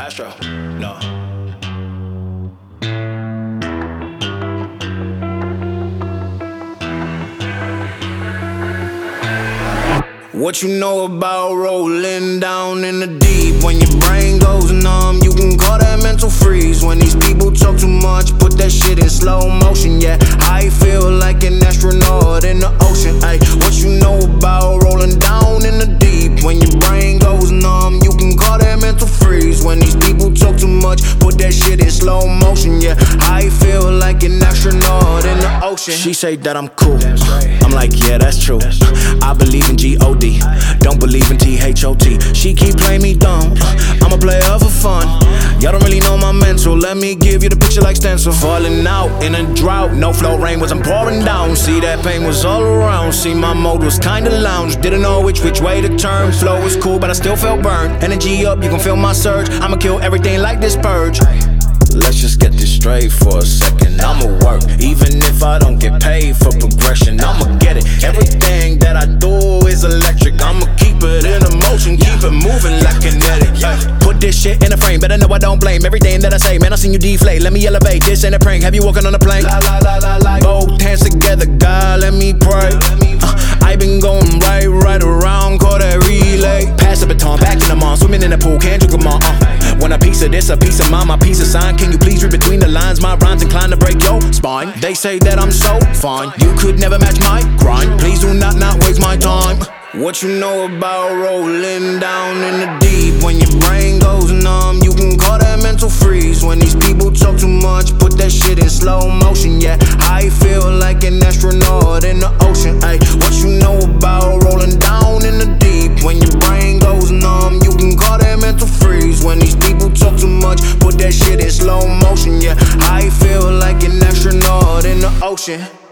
Astro, no. What you know about rolling down in the deep? When your brain goes numb, you can call that mental freeze. When these people talk too much, put that shit in slow motion. Yeah, I feel like an astronaut in the ocean. Ay, what you know about rolling down in the deep? When your brain goes numb, you can call that mental freeze. When these people talk too much, put that shit in slow motion. Yeah, I feel like an astronaut in the ocean. She say that I'm cool, I'm like, yeah, that's true. I believe in G-O-D, don't believe in T-H-O-T. She keep playing me dumb, I'm a player for fun. Y'all don't really know my mental, let me give you the picture like stencil. Falling out in a drought, no flow, rain wasn't pouring down. See, that pain was all around, see, my mode was kinda lounge. Didn't know which way to turn, flow was cool but I still felt burned. Energy up, you can feel my surge, I'ma kill everything like this purge. Let's just get this straight for a second. I'ma work, even if I don't get paid for progression. I'ma get it, everything that I do is electric. I'ma keep it in motion, keep it moving like kinetic. Put this shit in a frame, better know I don't blame everything that I say. Man, I seen you deflate, let me elevate. This ain't a prank, have you walking on a plane? Both hands together, God, let me pray. I been going right around, call that relay. Pass the baton, back in the mall, swimming in the pool, can't drink them all. Want a piece of this, a piece of mine, my piece of sign. Can you please read between the lines? My rhymes inclined to break your spine. They say that I'm so fine, you could never match my grind. Please do not waste my time. What you know about rolling down in the deep? When your brain goes numb, you can call that mental freeze. When these people talk too much, put that shit in slow motion. Yeah, I feel like an astronaut in the ocean. Ay, what you know about rolling down in the deep? When your brain goes numb, you can call that mental freeze. When these people talk too much, put that shit in slow motion. Yeah, I feel like an astronaut in the ocean.